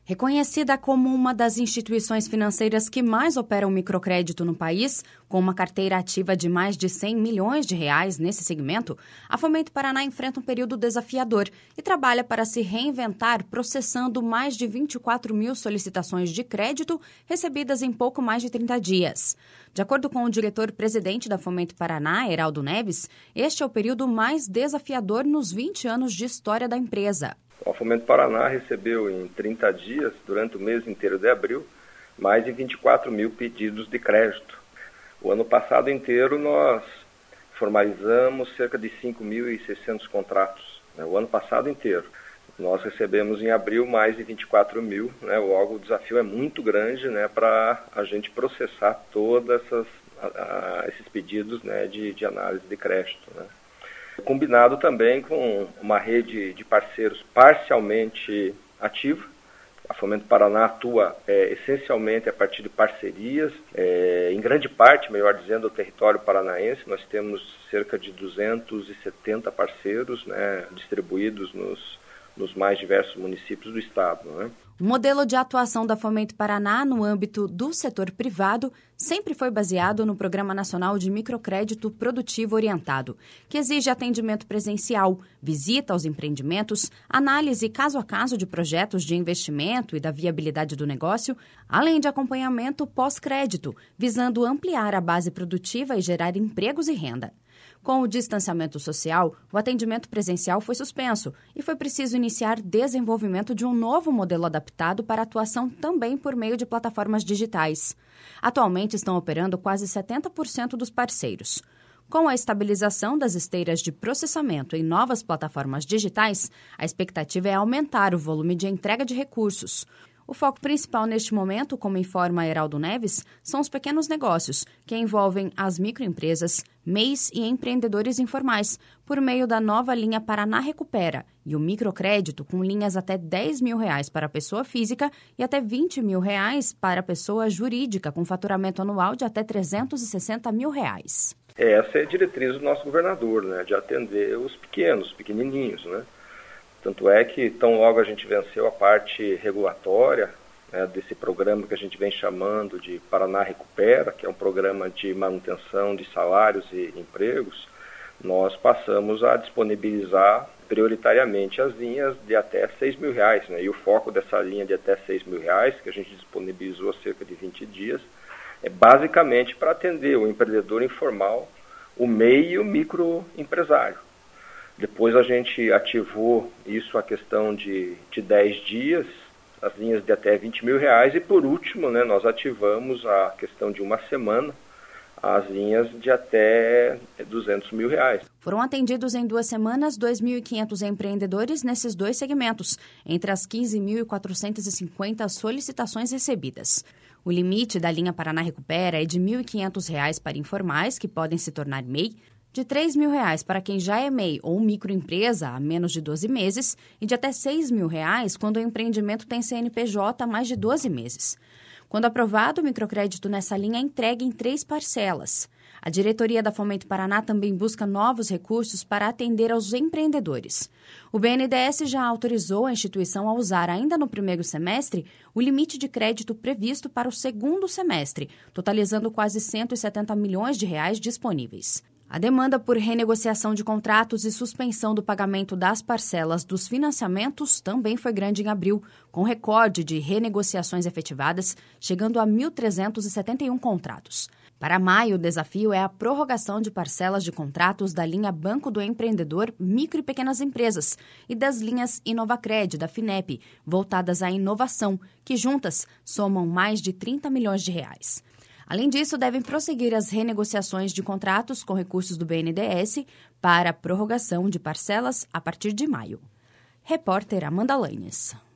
Reconhecida como uma das instituições financeiras que mais operam microcrédito no país, com uma carteira ativa de mais de 100 milhões de reais nesse segmento, a Fomento Paraná enfrenta um período desafiador e trabalha para se reinventar, processando mais de 24 mil solicitações de crédito recebidas em pouco mais de 30 dias. De acordo com o diretor-presidente da Fomento Paraná, Heraldo Neves, este é o período mais desafiador nos 20 anos de história da empresa. A Fomento Paraná recebeu em 30 dias, durante o mês inteiro de abril, mais de 24 mil pedidos de crédito. O ano passado inteiro nós formalizamos cerca de 5.600 contratos, o ano passado inteiro. Nós recebemos em abril mais de 24 mil, logo o desafio é muito grande para a gente processar todos esses pedidos de análise de crédito. Combinado também com uma rede de parceiros parcialmente ativa. A Fomento Paraná atua essencialmente a partir de parcerias, em grande parte, melhor dizendo, o território paranaense. Nós temos cerca de 270 parceiros distribuídos nos mais diversos municípios do estado. O modelo de atuação da Fomento Paraná no âmbito do setor privado sempre foi baseado no Programa Nacional de Microcrédito Produtivo Orientado, que exige atendimento presencial, visita aos empreendimentos, análise caso a caso de projetos de investimento e da viabilidade do negócio, além de acompanhamento pós-crédito, visando ampliar a base produtiva e gerar empregos e renda. Com o distanciamento social, o atendimento presencial foi suspenso e foi preciso iniciar desenvolvimento de um novo modelo adaptado para atuação também por meio de plataformas digitais. Atualmente estão operando quase 70% dos parceiros. Com a estabilização das esteiras de processamento em novas plataformas digitais, a expectativa é aumentar o volume de entrega de recursos. O foco principal neste momento, como informa Heraldo Neves, são os pequenos negócios, que envolvem as microempresas, MEIs e empreendedores informais, por meio da nova linha Paraná Recupera e o microcrédito com linhas até R$10 mil para a pessoa física e até R$20 mil para a pessoa jurídica, com faturamento anual de até R$360 mil. Essa é a diretriz do nosso governador, de atender os pequenininhos, Tanto é que, tão logo a gente venceu a parte regulatória desse programa que a gente vem chamando de Paraná Recupera, que é um programa de manutenção de salários e empregos, nós passamos a disponibilizar prioritariamente as linhas de até R$6 mil. E o foco dessa linha de até R$6 mil, que a gente disponibilizou há cerca de 20 dias, é basicamente para atender o empreendedor informal, o MEI e o microempresário. Depois a gente ativou isso a questão de 10 dias, as linhas de até R$20 mil, e por último, nós ativamos a questão de uma semana, as linhas de até R$200 mil. Foram atendidos em 2 semanas 2.500 empreendedores nesses dois segmentos, entre as 15.450 solicitações recebidas. O limite da linha Paraná Recupera é de R$ 1.500 para informais, que podem se tornar MEI, de R$3 mil para quem já é MEI ou microempresa há menos de 12 meses e de até R$6 mil quando o empreendimento tem CNPJ há mais de 12 meses. Quando aprovado, o microcrédito nessa linha é entregue em 3 parcelas. A diretoria da Fomento Paraná também busca novos recursos para atender aos empreendedores. O BNDES já autorizou a instituição a usar, ainda no primeiro semestre, o limite de crédito previsto para o segundo semestre, totalizando quase R$170 milhões disponíveis. A demanda por renegociação de contratos e suspensão do pagamento das parcelas dos financiamentos também foi grande em abril, com recorde de renegociações efetivadas, chegando a 1.371 contratos. Para maio, o desafio é a prorrogação de parcelas de contratos da linha Banco do Empreendedor, Micro e Pequenas Empresas e das linhas Inovacred, da FINEP, voltadas à inovação, que juntas somam mais de R$30 milhões. Além disso, devem prosseguir as renegociações de contratos com recursos do BNDES para a prorrogação de parcelas a partir de maio. Repórter Amanda Lanes.